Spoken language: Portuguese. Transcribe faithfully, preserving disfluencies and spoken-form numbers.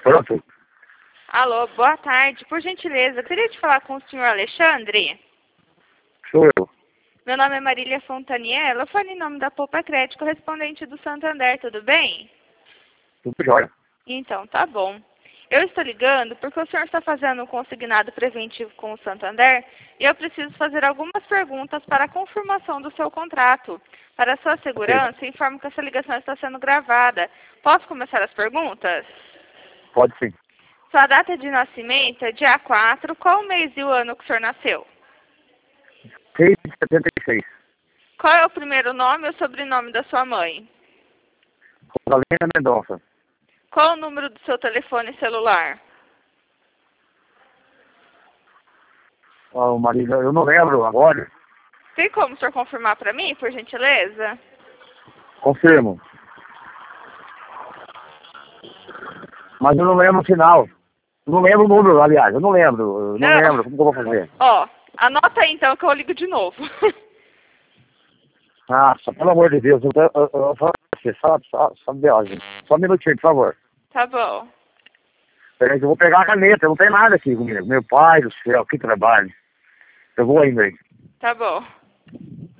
Pronto. Alô, boa tarde. Por gentileza, eu queria te falar com o senhor Alexandre. Sou eu. Meu nome é Marília Fontaniello. Eu falo em nome da Poupa Crédito, correspondente do Santander, tudo bem? Tudo jóia. Então, tá bom. Eu estou ligando porque o senhor está fazendo um consignado preventivo com o Santander e eu preciso fazer algumas perguntas para a confirmação do seu contrato. Para sua segurança, informo que essa ligação está sendo gravada. Posso começar as perguntas? Pode sim. Sua data de nascimento é dia quatro. Qual o mês e o ano que o senhor nasceu? seis de setenta e seis. Qual é o primeiro nome e o sobrenome da sua mãe? Rosalina Mendonça. Qual o número do seu telefone celular? Ó, Marília, eu não lembro agora. Tem como o senhor confirmar para mim, por gentileza? Confirmo. Mas eu não lembro o final. Eu não lembro o número, aliás. Eu não lembro. Eu não, Não. lembro. Como que eu vou fazer? Ó, anota aí então que eu ligo de novo. Nossa, pelo amor de Deus. Eu, eu, eu, eu, você, só, só, só, só um minutinho, por favor. Tá bom. Peraí que eu vou pegar a caneta. Não tem nada aqui comigo. Meu pai do céu, que trabalho. Eu vou ainda aí. Tá bom.